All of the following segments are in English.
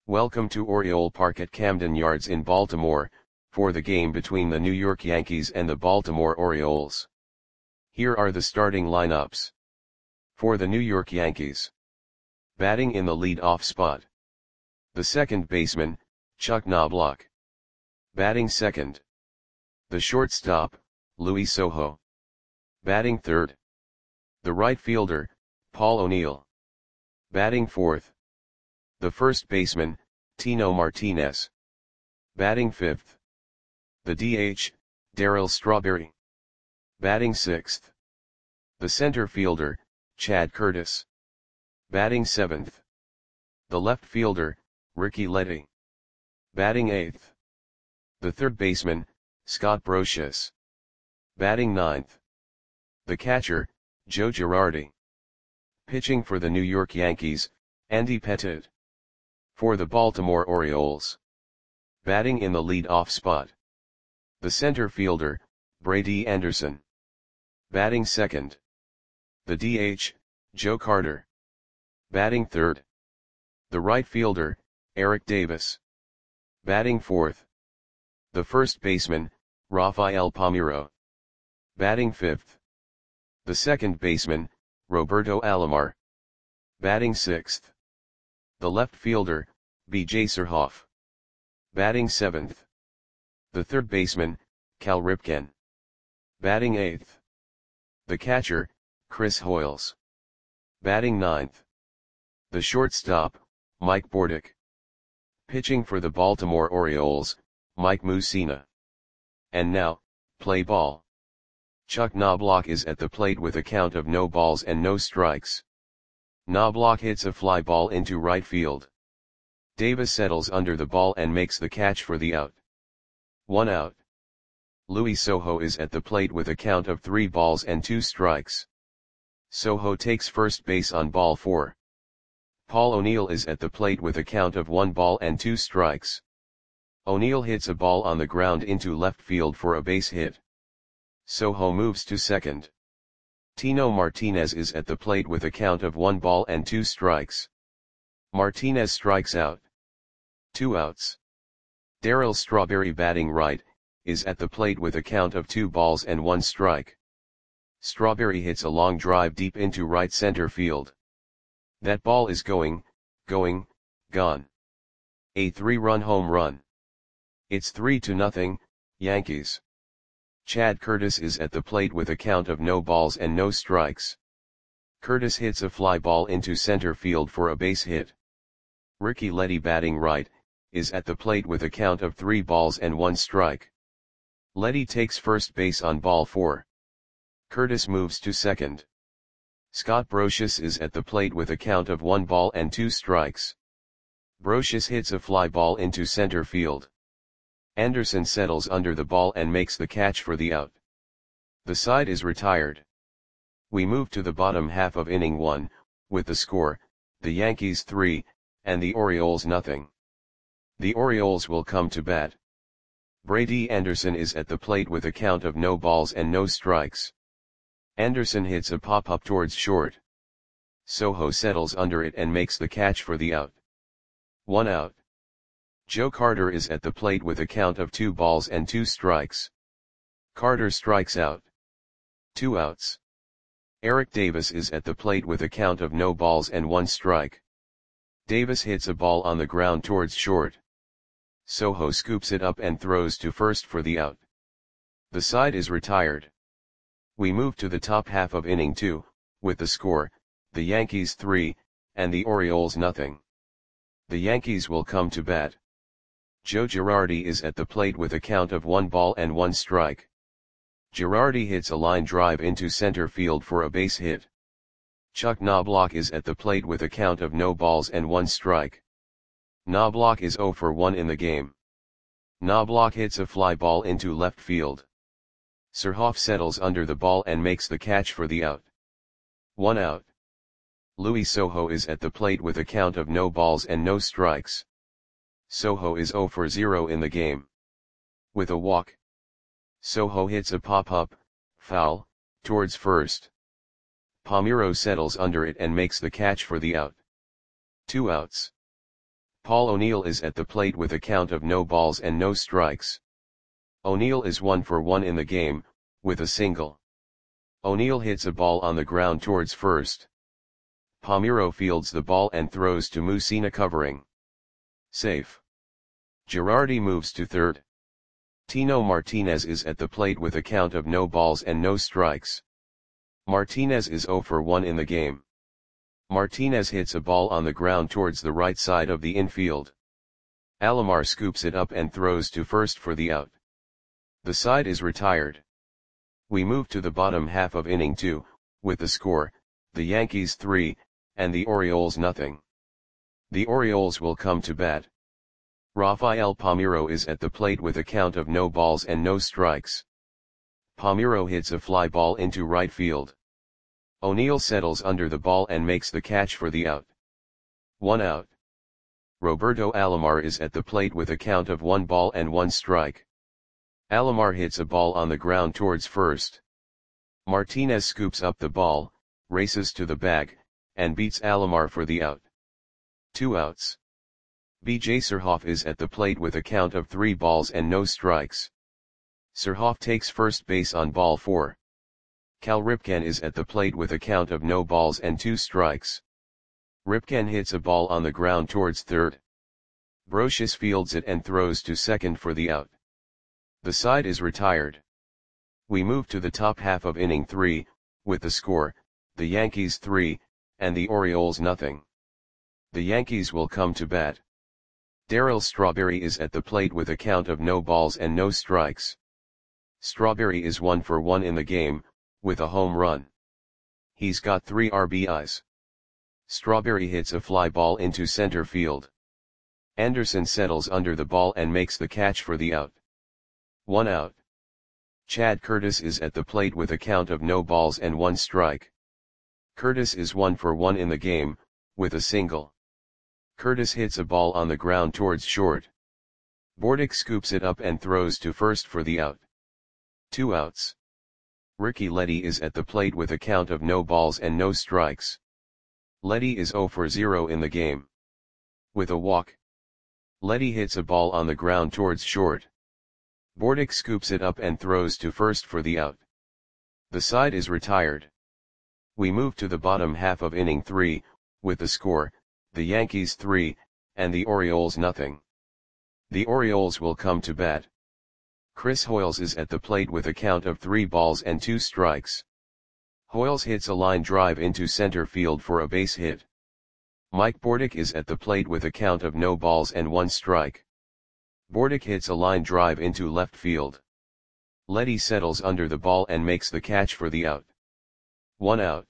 Welcome to Oriole Park at Camden Yards in Baltimore, for the game between the New York Yankees and the Baltimore Orioles. Here are the starting lineups. For the New York Yankees. Batting in the lead-off spot. The second baseman, Chuck Knobloch. Batting second. The shortstop, Luis Sojo. Batting third. The right fielder, Paul O'Neill. Batting fourth. The first baseman, Tino Martinez. Batting fifth. The DH, Darryl Strawberry. Batting sixth. The center fielder, Chad Curtis. Batting seventh. The left fielder, Ricky Leddy. Batting eighth. The third baseman, Scott Brosius. Batting ninth. The catcher, Joe Girardi. Pitching for the New York Yankees, Andy Pettitte. For the Baltimore Orioles. Batting in the lead-off spot. The center fielder, Brady Anderson. Batting second. The DH, Joe Carter. Batting third. The right fielder, Eric Davis. Batting fourth. The first baseman, Rafael Palmeiro. Batting fifth. The second baseman, Roberto Alomar. Batting sixth. The left fielder, B.J. Surhoff. Batting seventh. The third baseman, Cal Ripken. Batting eighth. The catcher, Chris Hoiles. Batting ninth. The shortstop, Mike Bordick. Pitching for the Baltimore Orioles, Mike Mussina. And now, play ball. Chuck Knobloch is at the plate with a count of no balls and no strikes. Knobloch hits a fly ball into right field. Davis settles under the ball and makes the catch for the out. 1 out. Luis Sojo is at the plate with a count of 3 balls and 2 strikes. Sojo takes first base on ball 4. Paul O'Neill is at the plate with a count of 1 ball and 2 strikes. O'Neill hits a ball on the ground into left field for a base hit. Sojo moves to second. Tino Martinez is at the plate with a count of 1 ball and 2 strikes. Martinez strikes out. 2 outs. Darryl Strawberry, batting right, is at the plate with a count of 2 balls and 1 strike. Strawberry hits a long drive deep into right center field. That ball is gone. A 3-run home run. It's 3-0, Yankees. Chad Curtis is at the plate with a count of no balls and no strikes. Curtis hits a fly ball into center field for a base hit. Ricky Leddy, batting right, is at the plate with a count of 3 balls and 1 strike. Leddy takes first base on ball 4. Curtis moves to second. Scott Brosius is at the plate with a count of 1 ball and 2 strikes. Brosius hits a fly ball into center field. Anderson settles under the ball and makes the catch for the out. The side is retired. We move to the bottom half of inning 1, with the score, the Yankees 3, and the Orioles nothing. The Orioles will come to bat. Brady Anderson is at the plate with a count of no balls and no strikes. Anderson hits a pop-up towards short. Sojo settles under it and makes the catch for the out. 1 out. Joe Carter is at the plate with a count of 2 balls and 2 strikes. Carter strikes out. 2 outs. Eric Davis is at the plate with a count of no balls and 1 strike. Davis hits a ball on the ground towards short. Sojo scoops it up and throws to first for the out. The side is retired. We move to the top half of inning 2, with the score, the Yankees 3, and the Orioles nothing. The Yankees will come to bat. Joe Girardi is at the plate with a count of 1 ball and 1 strike. Girardi hits a line drive into center field for a base hit. Chuck Knobloch is at the plate with a count of no balls and 1 strike. Knobloch is 0 for 1 in the game. Knobloch hits a fly ball into left field. Surhoff settles under the ball and makes the catch for the out. 1 out. Luis Sojo is at the plate with a count of no balls and no strikes. Sojo is 0 for 0 in the game. With a walk. Sojo hits a pop-up, foul, towards first. Palmeiro settles under it and makes the catch for the out. 2 outs. Paul O'Neill is at the plate with a count of no balls and no strikes. O'Neill is 1 for 1 in the game, with a single. O'Neill hits a ball on the ground towards first. Palmeiro fields the ball and throws to Mussina covering. Safe. Girardi moves to third. Tino Martinez is at the plate with a count of no balls and no strikes. Martinez is 0 for 1 in the game. Martinez hits a ball on the ground towards the right side of the infield. Alomar scoops it up and throws to first for the out. The side is retired. We move to the bottom half of inning 2, with the score, the Yankees 3, and the Orioles nothing. The Orioles will come to bat. Rafael Palmeiro is at the plate with a count of no balls and no strikes. Palmeiro hits a fly ball into right field. O'Neill settles under the ball and makes the catch for the out. 1 out. Roberto Alomar is at the plate with a count of 1 ball and 1 strike. Alomar hits a ball on the ground towards first. Martinez scoops up the ball, races to the bag, and beats Alomar for the out. 2 outs. B.J. Surhoff is at the plate with a count of 3 balls and no strikes. Surhoff takes first base on ball 4. Cal Ripken is at the plate with a count of no balls and 2 strikes. Ripken hits a ball on the ground towards third. Brocious fields it and throws to second for the out. The side is retired. We move to the top half of inning 3, with the score, the Yankees 3, and the Orioles nothing. The Yankees will come to bat. Darryl Strawberry is at the plate with a count of no balls and no strikes. Strawberry is 1 for 1 in the game, with a home run. He's got 3 RBIs. Strawberry hits a fly ball into center field. Anderson settles under the ball and makes the catch for the out. 1 out. Chad Curtis is at the plate with a count of no balls and 1 strike. Curtis is 1 for 1 in the game, with a single. Curtis hits a ball on the ground towards short. Bordick scoops it up and throws to first for the out. 2 outs. Ricky Leddy is at the plate with a count of no balls and no strikes. Leddy is 0 for 0 in the game. With a walk. Leddy hits a ball on the ground towards short. Bordick scoops it up and throws to first for the out. The side is retired. We move to the bottom half of inning 3, with the score, the Yankees 3, and the Orioles nothing. The Orioles will come to bat. Chris Hoiles is at the plate with a count of 3 balls and 2 strikes. Hoiles hits a line drive into center field for a base hit. Mike Bordick is at the plate with a count of no balls and 1 strike. Bordick hits a line drive into left field. Leddy settles under the ball and makes the catch for the out. 1 out.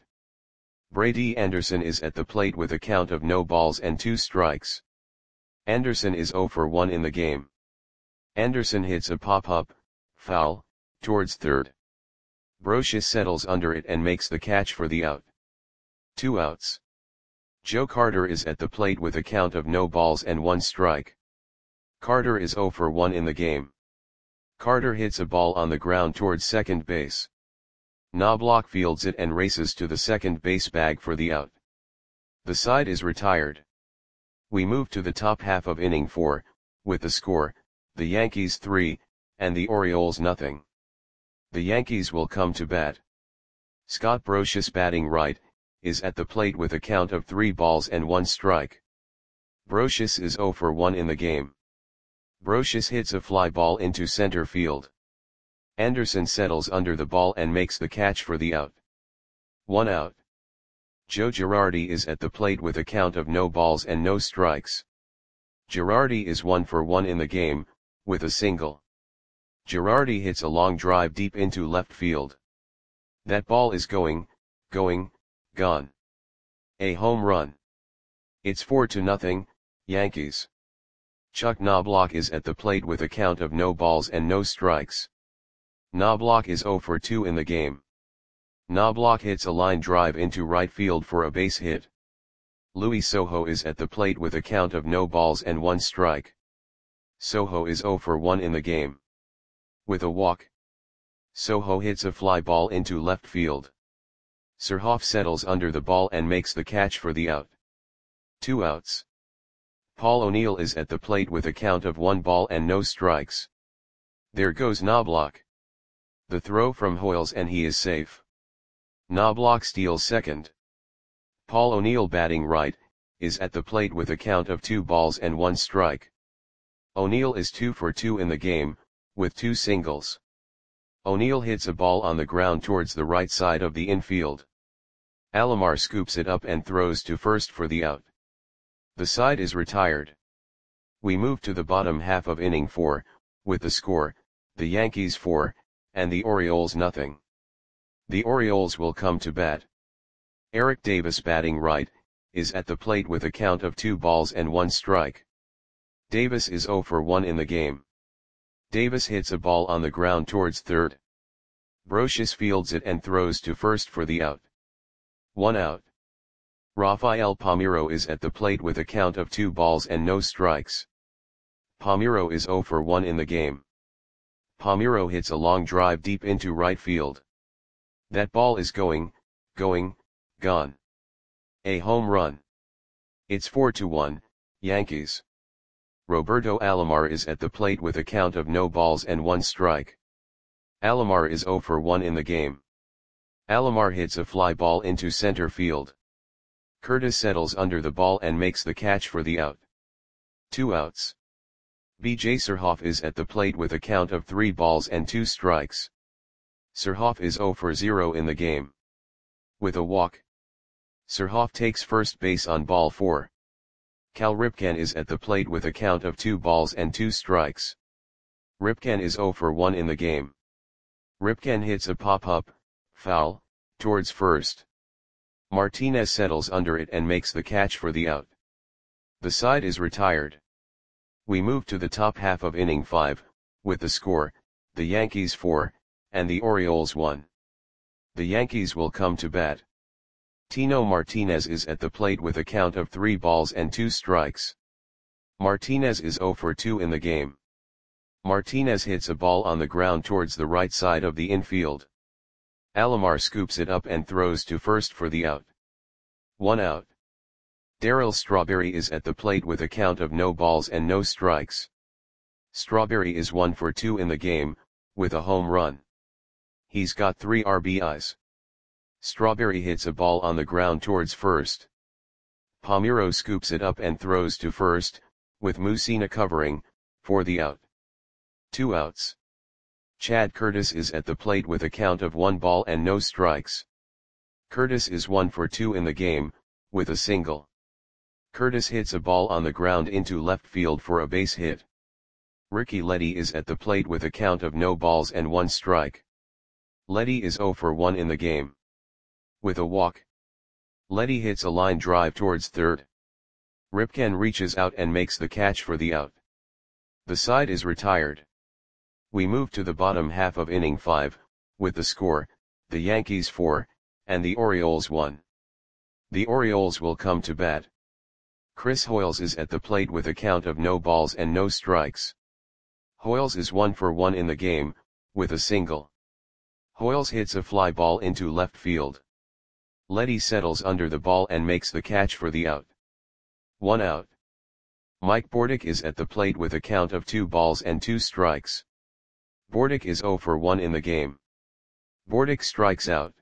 Brady Anderson is at the plate with a count of no balls and 2 strikes. Anderson is 0 for 1 in the game. Anderson hits a pop-up, foul, towards third. Brocious settles under it and makes the catch for the out. 2 outs. Joe Carter is at the plate with a count of no balls and 1 strike. Carter is 0 for 1 in the game. Carter hits a ball on the ground towards second base. Knobloch fields it and races to the second base bag for the out. The side is retired. We move to the top half of inning 4, with the score, the Yankees 3, and the Orioles nothing. The Yankees will come to bat. Scott Brocious, batting right, is at the plate with a count of 3 balls and 1 strike. Brocious is 0 for 1 in the game. Brocious hits a fly ball into center field. Anderson settles under the ball and makes the catch for the out. 1 out. Joe Girardi is at the plate with a count of no balls and no strikes. Girardi is 1 for 1 in the game, with a single. Girardi hits a long drive deep into left field. That ball is gone. A home run. It's 4-0, Yankees. Chuck Knobloch is at the plate with a count of no balls and no strikes. Knobloch is 0 for 2 in the game. Knobloch hits a line drive into right field for a base hit. Luis Sojo is at the plate with a count of no balls and 1 strike. Sojo is 0 for 1 in the game. With a walk. Sojo hits a fly ball into left field. Surhoff settles under the ball and makes the catch for the out. 2 outs. Paul O'Neill is at the plate with a count of 1 ball and no strikes. There goes Knobloch. The throw from Hoyles and he is safe. Knobloch steals second. Paul O'Neill batting right, is at the plate with a count of 2 balls and 1 strike. O'Neill is 2 for 2 in the game, with 2 singles. O'Neill hits a ball on the ground towards the right side of the infield. Alomar scoops it up and throws to first for the out. The side is retired. We move to the bottom half of inning 4, with the score, the Yankees 4, and the Orioles nothing. The Orioles will come to bat. Eric Davis batting right, is at the plate with a count of 2 balls and 1 strike. Davis is 0 for 1 in the game. Davis hits a ball on the ground towards third. Brocious fields it and throws to first for the out. 1 out. Rafael Palmeiro is at the plate with a count of 2 balls and no strikes. Palmeiro is 0 for 1 in the game. Palmeiro hits a long drive deep into right field. That ball is gone. A home run. It's 4-1, Yankees. Roberto Alomar is at the plate with a count of no balls and 1 strike. Alomar is 0 for 1 in the game. Alomar hits a fly ball into center field. Curtis settles under the ball and makes the catch for the out. 2 outs. B.J. Surhoff is at the plate with a count of 3 balls and 2 strikes. Surhoff is 0 for 0 in the game. With a walk. Surhoff takes first base on ball 4. Cal Ripken is at the plate with a count of 2 balls and 2 strikes. Ripken is 0 for 1 in the game. Ripken hits a pop-up, foul, towards first. Martinez settles under it and makes the catch for the out. The side is retired. We move to the top half of inning 5, with the score, the Yankees 4, and the Orioles 1. The Yankees will come to bat. Tino Martinez is at the plate with a count of 3 balls and 2 strikes. Martinez is 0 for 2 in the game. Martinez hits a ball on the ground towards the right side of the infield. Alomar scoops it up and throws to first for the out. 1 out. Darryl Strawberry is at the plate with a count of no balls and no strikes. Strawberry is 1 for 2 in the game, with a home run. He's got 3 RBIs. Strawberry hits a ball on the ground towards first. Palmeiro scoops it up and throws to first, with Mussina covering, for the out. 2 outs. Chad Curtis is at the plate with a count of 1 ball and no strikes. Curtis is 1 for 2 in the game, with a single. Curtis hits a ball on the ground into left field for a base hit. Ricky Leddy is at the plate with a count of no balls and 1 strike. Leddy is 0 for 1 in the game. With a walk. Leddy hits a line drive towards third. Ripken reaches out and makes the catch for the out. The side is retired. We move to the bottom half of inning 5, with the score, the Yankees 4, and the Orioles 1. The Orioles will come to bat. Chris Hoyles is at the plate with a count of no balls and no strikes. Hoyles is 1 for 1 in the game, with a single. Hoyles hits a fly ball into left field. Leddy settles under the ball and makes the catch for the out. 1 out. Mike Bordick is at the plate with a count of 2 balls and 2 strikes. Bordick is 0 for 1 in the game. Bordick strikes out.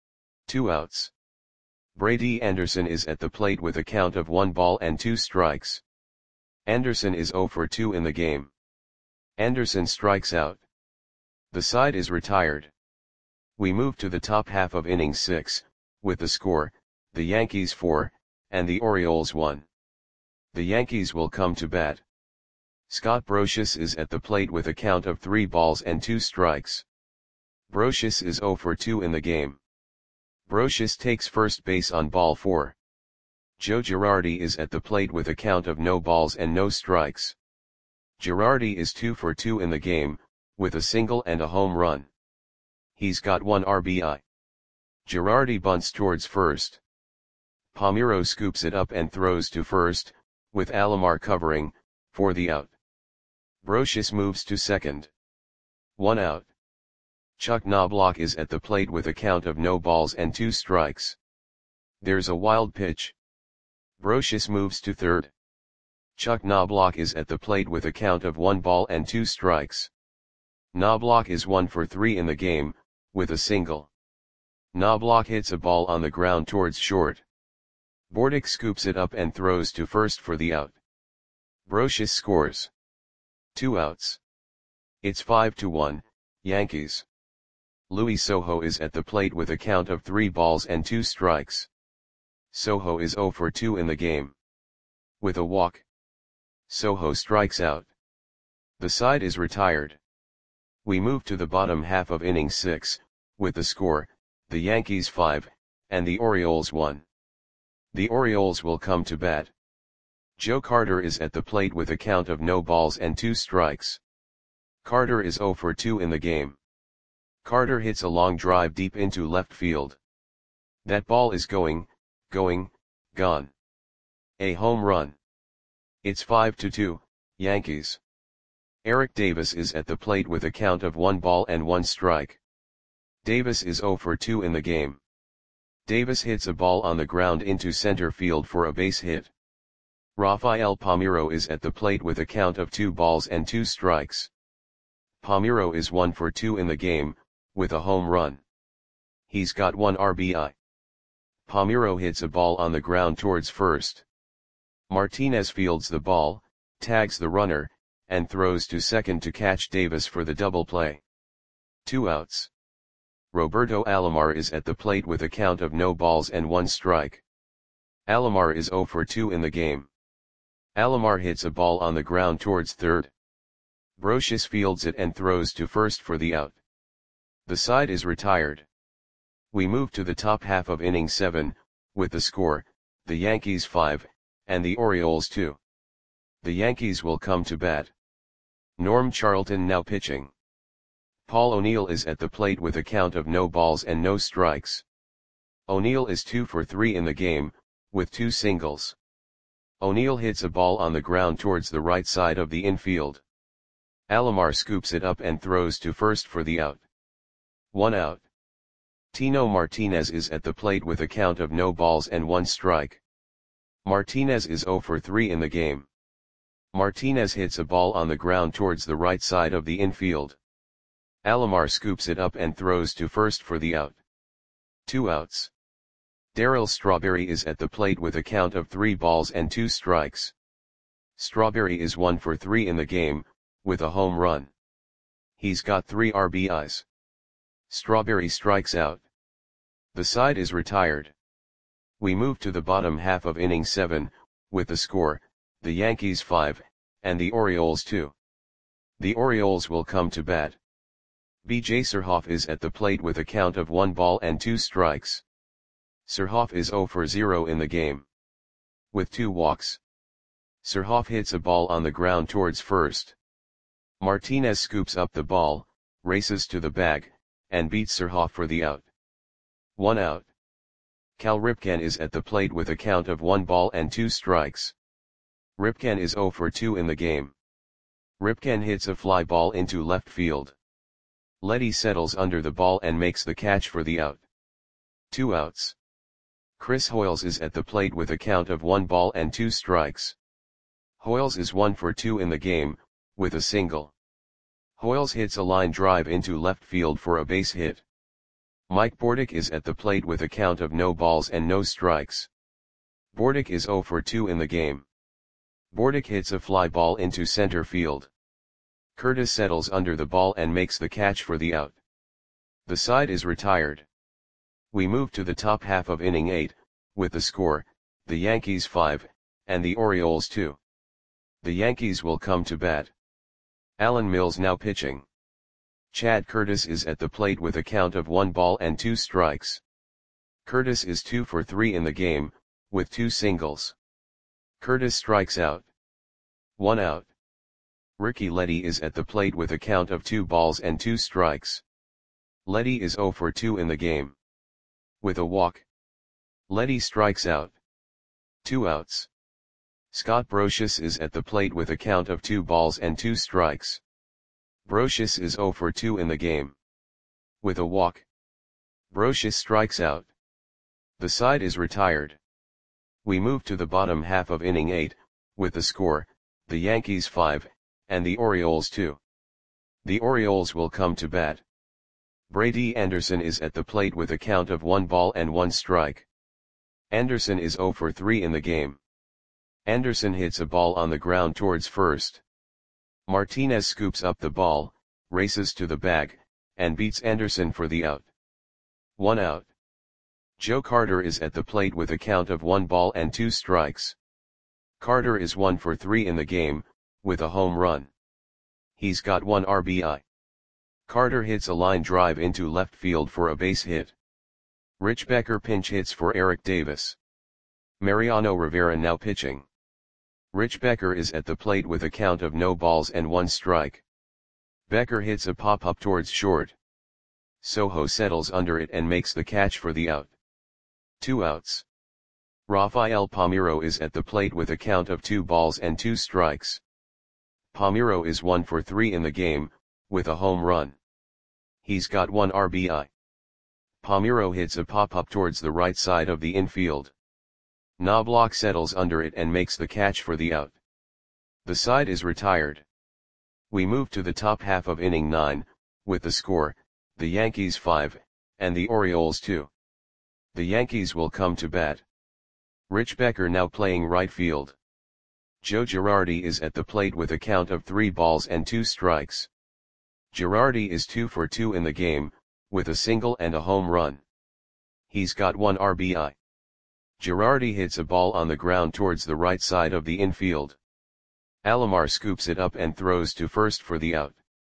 2 outs. Brady Anderson is at the plate with a count of 1 ball and 2 strikes. Anderson is 0 for 2 in the game. Anderson strikes out. The side is retired. We move to the top half of inning 6, with the score, the Yankees 4, and the Orioles 1. The Yankees will come to bat. Scott Brocious is at the plate with a count of 3 balls and 2 strikes. Brocious is 0 for 2 in the game. Brocious takes first base on ball 4. Joe Girardi is at the plate with a count of no balls and no strikes. Girardi is 2 for 2 in the game, with a single and a home run. He's got 1 RBI. Girardi bunts towards first. Palmeiro scoops it up and throws to first, with Alomar covering, for the out. Brocious moves to second. 1 out. Chuck Knobloch is at the plate with a count of no balls and 2 strikes. There's a wild pitch. Brocious moves to third. Chuck Knobloch is at the plate with a count of 1 ball and 2 strikes. Knobloch is 1 for 3 in the game, with a single. Knobloch hits a ball on the ground towards short. Bordick scoops it up and throws to first for the out. Brocious scores. 2 outs. It's 5-1, Yankees. Luis Sojo is at the plate with a count of 3 balls and 2 strikes. Sojo is 0 for 2 in the game. With a walk, Sojo strikes out. The side is retired. We move to the bottom half of inning 6, with the score, the Yankees 5, and the Orioles 1. The Orioles will come to bat. Joe Carter is at the plate with a count of no balls and 2 strikes. Carter is 0 for 2 in the game. Carter hits a long drive deep into left field. That ball is gone. A home run. It's 5-2, Yankees. Eric Davis is at the plate with a count of 1 ball and 1 strike. Davis is 0 for 2 in the game. Davis hits a ball on the ground into center field for a base hit. Rafael Palmeiro is at the plate with a count of 2 balls and 2 strikes. Palmeiro is 1 for 2 in the game, with a home run. He's got 1 RBI. Palmeiro hits a ball on the ground towards first. Martinez fields the ball, tags the runner, and throws to second to catch Davis for the double play. 2 outs. Roberto Alomar is at the plate with a count of no balls and 1 strike. Alomar is 0 for 2 in the game. Alomar hits a ball on the ground towards third. Brocious fields it and throws to first for the out. The side is retired. We move to the top half of inning 7, with the score, the Yankees 5, and the Orioles 2. The Yankees will come to bat. Norm Charlton now pitching. Paul O'Neill is at the plate with a count of no balls and no strikes. O'Neill is 2 for 3 in the game, with 2 singles. O'Neill hits a ball on the ground towards the right side of the infield. Alomar scoops it up and throws to first for the out. 1 out. Tino Martinez is at the plate with a count of no balls and 1 strike. Martinez is 0 for 3 in the game. Martinez hits a ball on the ground towards the right side of the infield. Alomar scoops it up and throws to first for the out. 2 outs. Darryl Strawberry is at the plate with a count of 3 balls and 2 strikes. Strawberry is 1 for 3 in the game, with a home run. He's got 3 RBIs. Strawberry strikes out. The side is retired. We move to the bottom half of inning 7, with the score, the Yankees 5, and the Orioles 2. The Orioles will come to bat. B.J. Surhoff is at the plate with a count of 1 ball and 2 strikes. Surhoff is 0 for 0 in the game. With 2 walks. Surhoff hits a ball on the ground towards first. Martinez scoops up the ball, races to the bag, and beats Surhoff for the out. 1 out. Cal Ripken is at the plate with a count of 1 ball and 2 strikes. Ripken is 0 for 2 in the game. Ripken hits a fly ball into left field. Letty settles under the ball and makes the catch for the out. 2 outs. Chris Hoiles is at the plate with a count of 1 ball and 2 strikes. Hoiles is 1 for 2 in the game, with a single. Hoiles hits a line drive into left field for a base hit. Mike Bordick is at the plate with a count of no balls and no strikes. Bordick is 0 for 2 in the game. Bordick hits a fly ball into center field. Curtis settles under the ball and makes the catch for the out. The side is retired. We move to the top half of inning 8, with the score, the Yankees 5, and the Orioles 2. The Yankees will come to bat. Alan Mills now pitching. Chad Curtis is at the plate with a count of 1 ball and 2 strikes. Curtis is 2 for 3 in the game, with 2 singles. Curtis strikes out. 1 out. Ricky Letty is at the plate with a count of 2 balls and 2 strikes. Letty is 0 for 2 in the game. With a walk. Letty strikes out. 2 outs. Scott Brocious is at the plate with a count of 2 balls and 2 strikes. Brocious is 0 for 2 in the game. With a walk. Brocious strikes out. The side is retired. We move to the bottom half of inning 8, with the score, the Yankees 5, and the Orioles 2. The Orioles will come to bat. Brady Anderson is at the plate with a count of 1 ball and 1 strike. Anderson is 0 for 3 in the game. Anderson hits a ball on the ground towards first. Martinez scoops up the ball, races to the bag, and beats Anderson for the out. 1 out. Joe Carter is at the plate with a count of 1 ball and 2 strikes. Carter is 1 for 3 in the game, with a home run. He's got 1 RBI. Carter hits a line drive into left field for a base hit. Rich Becker pinch hits for Eric Davis. Mariano Rivera now pitching. Rich Becker is at the plate with a count of no balls and 1 strike. Becker hits a pop-up towards short. Sojo settles under it and makes the catch for the out. 2 outs. Rafael Palmeiro is at the plate with a count of 2 balls and 2 strikes. Palmeiro is 1 for 3 in the game, with a home run. He's got 1 RBI. Palmeiro hits a pop-up towards the right side of the infield. Knobloch settles under it and makes the catch for the out. The side is retired. We move to the top half of inning 9, with the score, the Yankees 5, and the Orioles 2. The Yankees will come to bat. Rich Becker now playing right field. Joe Girardi is at the plate with a count of 3 balls and 2 strikes. Girardi is 2 for 2 in the game, with a single and a home run. He's got 1 RBI. Girardi hits a ball on the ground towards the right side of the infield. Alomar scoops it up and throws to first for the out.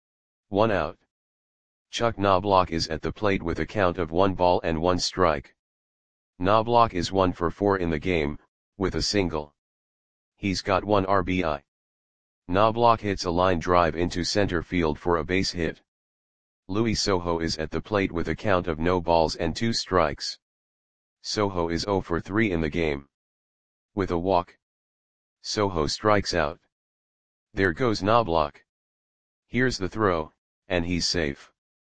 1 out. Chuck Knobloch is at the plate with a count of 1 ball and 1 strike. Knobloch is 1 for 4 in the game, with a single. He's got 1 RBI. Knobloch hits a line drive into center field for a base hit. Luis Sojo is at the plate with a count of no balls and 2 strikes. Sojo is 0 for 3 in the game. With a walk, Sojo strikes out. There goes Knobloch. Here's the throw, and he's safe.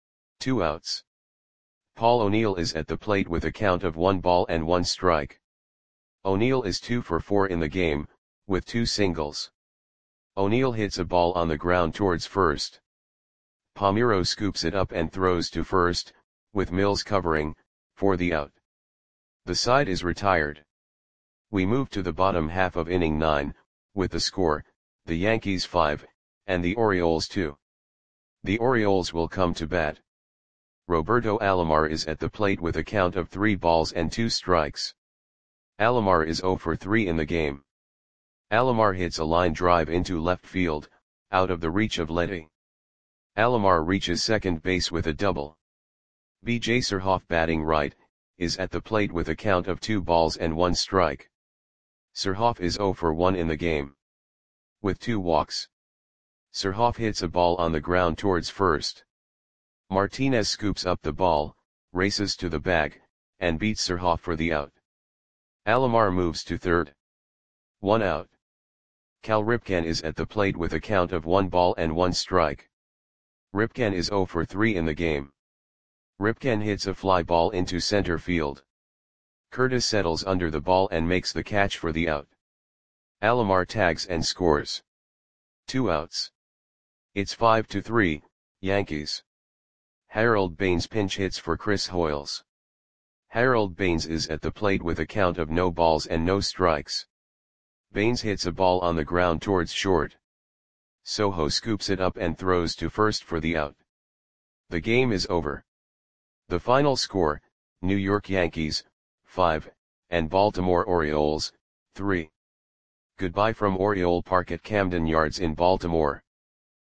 2 outs. Paul O'Neill is at the plate with a count of 1 ball and 1 strike. O'Neill is 2 for 4 in the game, with 2 singles. O'Neill hits a ball on the ground towards first. Palmeiro scoops it up and throws to first, with Mills covering, for the out. The side is retired. We move to the bottom half of inning 9, with the score, the Yankees 5, and the Orioles 2. The Orioles will come to bat. Roberto Alomar is at the plate with a count of 3 balls and 2 strikes. Alomar is 0 for 3 in the game. Alomar hits a line drive into left field, out of the reach of Letty. Alomar reaches second base with a double. B.J. Surhoff batting right, is at the plate with a count of 2 balls and 1 strike. Surhoff is 0 for 1 in the game. With 2 walks. Surhoff hits a ball on the ground towards first. Martinez scoops up the ball, races to the bag, and beats Surhoff for the out. Alomar moves to third. 1 out. Cal Ripken is at the plate with a count of 1 ball and 1 strike. Ripken is 0 for 3 in the game. Ripken hits a fly ball into center field. Curtis settles under the ball and makes the catch for the out. Alomar tags and scores. 2 outs. It's 5-3, Yankees. Harold Baines pinch hits for Chris Hoiles. Harold Baines is at the plate with a count of no balls and no strikes. Baines hits a ball on the ground towards short. Sojo scoops it up and throws to first for the out. The game is over. The final score, New York Yankees, 5, and Baltimore Orioles, 3. Goodbye from Oriole Park at Camden Yards in Baltimore.